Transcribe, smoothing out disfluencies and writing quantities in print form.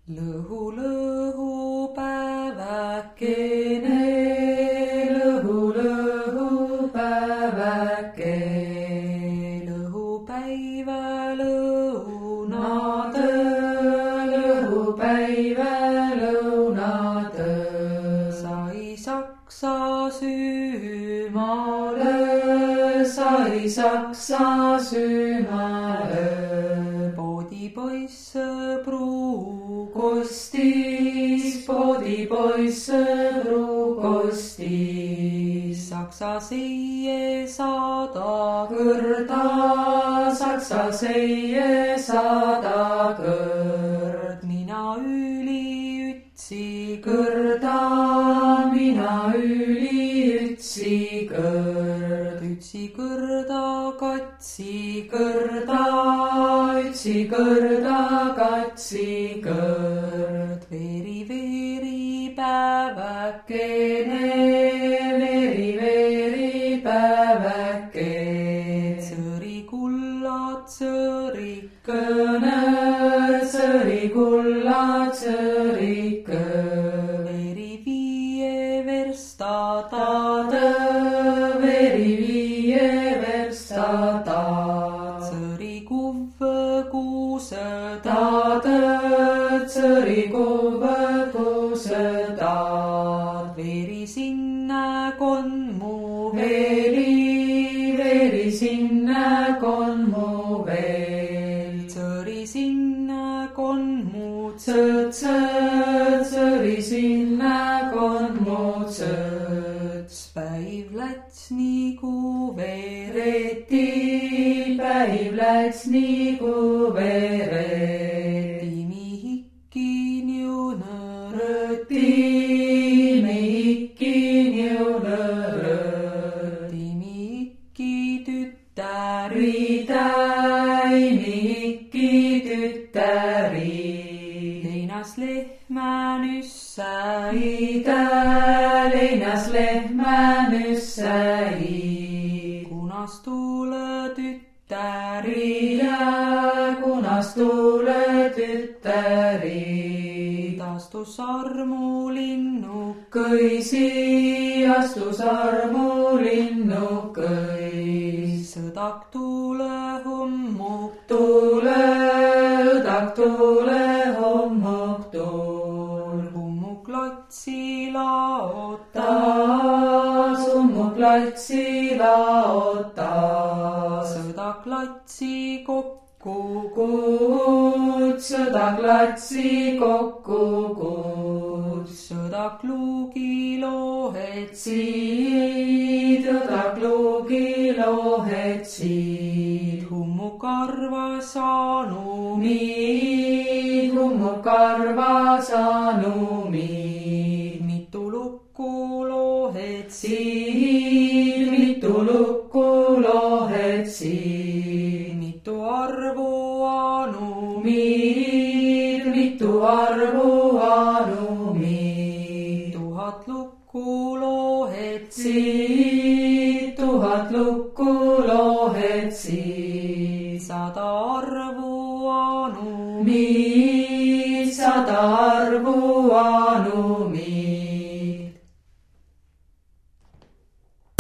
Lõhu, lõhu päeväkene, lõhu, lõhu päeväke, lõhu päiva lõunad, lõhu päiva lõunad. Sai Saksa süümale, sai Saksa süümale, poodipoiss sõbru kostis, poodipoiss sõbru kostis. Saksa seie saada kõrda, Saksa seie saada kõrd. Mina üli ütsi kõrda, mina üli ütsi kõrd. Ütsi kõrda, katsi kõrda, ütsi kõrda, katsi kõrd. Veeri, veeri päeväkene, veeri, veeri päeväke. Tsõri kullad, tsõrikõne, tsõri kullad, tsõrikõ. Veeri viie verstad, veeri viie verstad. Tsõri kuvvõ kuusõdad, tsõri kuvvõ kuusõdad. Veeri sinna konmu veeli, veeri sinna konmu veel. Tsõri sinna konmu tsõtsõ, tsõri sinna konmu tsõts. Päiv läts nigu veereti, päiv läts nigu veereti. Mihiki niu nõrõti, mihiki niu nõrõti. Mihiki tütäri täi, mihiki tütäri. Leinas lehmä nyssäi tä, leinas lehmä nyssäi. Kunas tuule tüttäri ja kunas tuule tüttäri. Astus armulinnukõisi, astus armulinnukõis. Õdak tuule hommuk tuule, õdak tuule hommuk tuul. Hummuk latsi laotas, hummuk latsi laotas. Õdak latsi kokku kuts, õdak latsi kokku kuts. Õdak luugi lohetsid, õdak luugi lohetsid. Hummuk arvas anumid, hummuk arvas anumid. Mitu lukku lohetsid, mitu lukku lohetsid. Mitu arvu anumid, mitu arvu anumid. 1000 lukku lohetsid, 1000 lukku lohetsid.